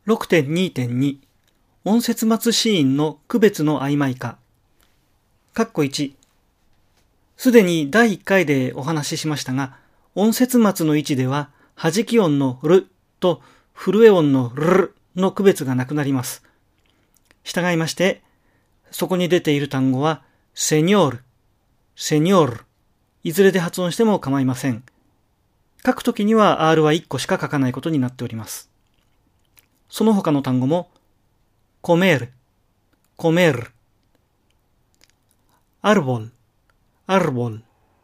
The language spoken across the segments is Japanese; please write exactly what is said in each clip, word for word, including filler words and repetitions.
ろくてんにてんに 音節末子音の区別の曖昧化。括弧いち。すでにだいいっかいでお話ししましたが、音節末の位置では、弾き音のると震え音のるの区別がなくなります。従いまして、そこに出ている単語は、セニョール、セニョール、いずれで発音しても構いません。書くときには R はいっこしか書かないことになっております。その他の単語も、コメール、コメール、アルボル、アルボル、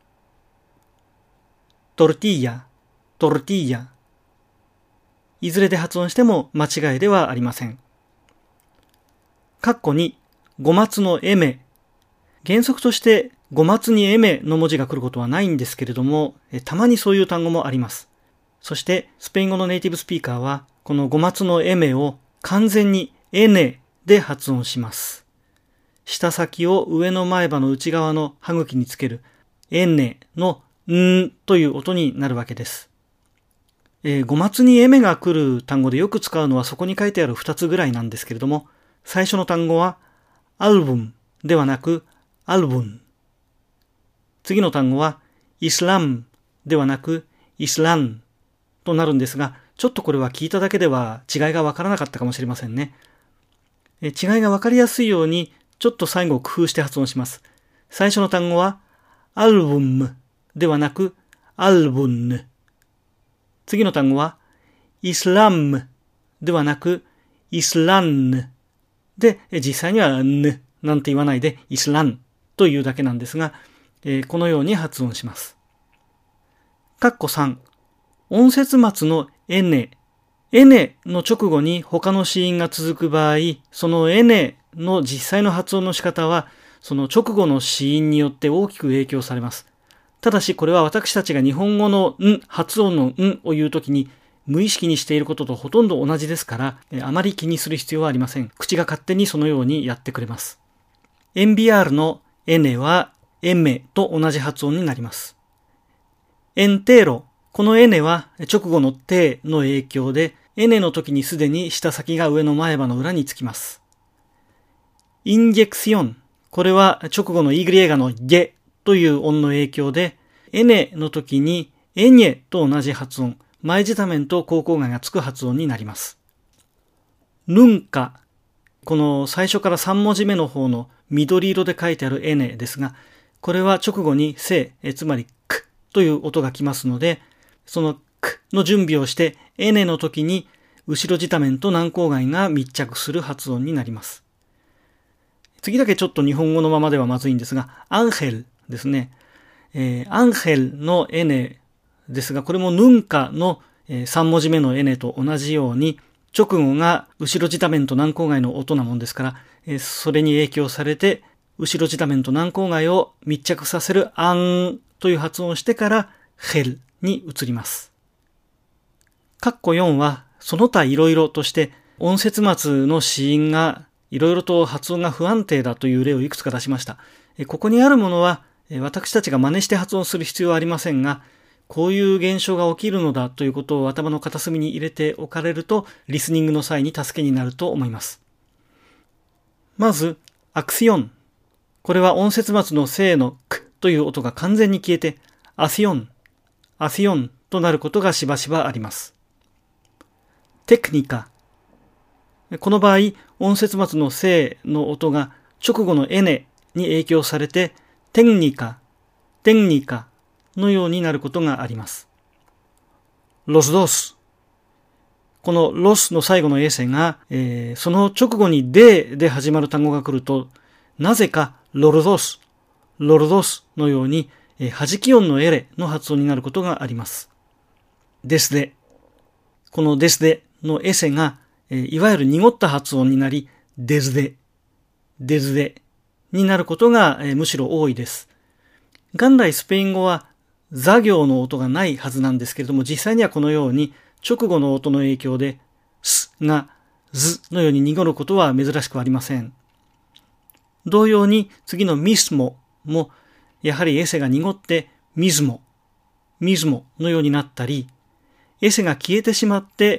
トルティーヤ、トルティーヤ、いずれで発音しても間違いではありません。括弧に、語末のエメ。原則として語末にエメの文字が来ることはないんですけれども、たまにそういう単語もあります。そしてスペイン語のネイティブスピーカーはこの語末のエメを完全にエネで発音します。舌先を上の前歯の内側の歯茎につけるエネのんという音になるわけです。えー、語末にエメが来る単語でよく使うのはそこに書いてあるふたつぐらいなんですけれども、最初の単語はアルブムではなくアルブン。次の単語はイスラムではなくイスランとなるんですが、ちょっとこれは聞いただけでは違いがわからなかったかもしれませんね。え違いがわかりやすいようにちょっと最後工夫して発音します。最初の単語はアルブムではなくアルブンヌ。次の単語はイスラムではなくイスランヌ。で、実際にはヌなんて言わないでイスランというだけなんですが、えー、このように発音します。括弧さん。音節末のエネ。エネの直後に他の子音が続く場合、そのエネの実際の発音の仕方は、その直後の子音によって大きく影響されます。ただしこれは私たちが日本語のん、発音のんを言うときに無意識にしていることとほとんど同じですから、あまり気にする必要はありません。口が勝手にそのようにやってくれます。エンビアール のエネはエメと同じ発音になります。エンテーロ。このエネは直後のテの影響で、エネの時にすでに舌先が上の前歯の裏につきます。インジェクション。これは直後の イー のゲという音の影響で、エネの時にエニェと同じ発音、前舌面と口腔外がつく発音になります。ヌンカ。この最初からさん文字目の方の緑色で書いてあるエネですが、これは直後にセ、つまりクという音が来ますので、そのクの準備をしてエネの時に後ろ舌面と軟口外が密着する発音になります。次だけちょっと日本語のままではまずいんですが、アンヘルですね。えー、アンヘルのエネですが、これもヌンカのさん文字目のエネと同じように、直後が後ろ舌面と軟口外の音なもんですから、それに影響されて、後ろ舌面と軟口外を密着させるアンという発音をしてからヘルに移ります。括弧よんはその他いろいろとして音節末の子音がいろいろと発音が不安定だという例をいくつか出しました。ここにあるものは私たちが真似して発音する必要はありませんが、こういう現象が起きるのだということを頭の片隅に入れておかれるとリスニングの際に助けになると思います。まずアクシオン。これは音節末のセのクという音が完全に消えてアシオン、アシオンとなることがしばしばあります。テクニカ。この場合、音節末のセの音が直後のエネに影響されてテクニカ、テクニカのようになることがあります。ロスドス。このロスの最後のエセが、えー、その直後にデで始まる単語が来ると、なぜかロルドス、ロルドスのように、えー、弾き音のエレの発音になることがあります。ですで。このですでのエセが、えー、いわゆる濁った発音になり、デズデ、デズデになることが、えー、むしろ多いです。元来スペイン語は座行の音がないはずなんですけれども、実際にはこのように直後の音の影響で、スがズのように濁ることは珍しくありません。同様に次のミスモもやはりエセが濁ってミズモ、ミズモのようになったり、エセが消えてしまって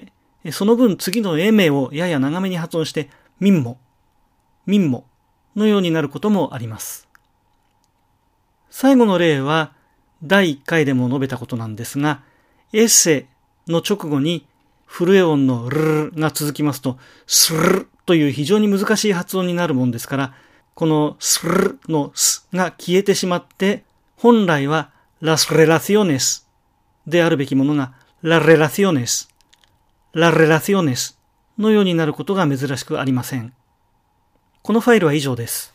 その分次のエメをやや長めに発音してミンモ、ミンモのようになることもあります。最後の例はだいいっかいでも述べたことなんですが、エセの直後に震え音のルルが続きますと、スルという非常に難しい発音になるもんですから、このスルのスが消えてしまって、本来は las relaciones であるべきものが las relaciones、las relaciones のようになることが珍しくありません。このファイルは以上です。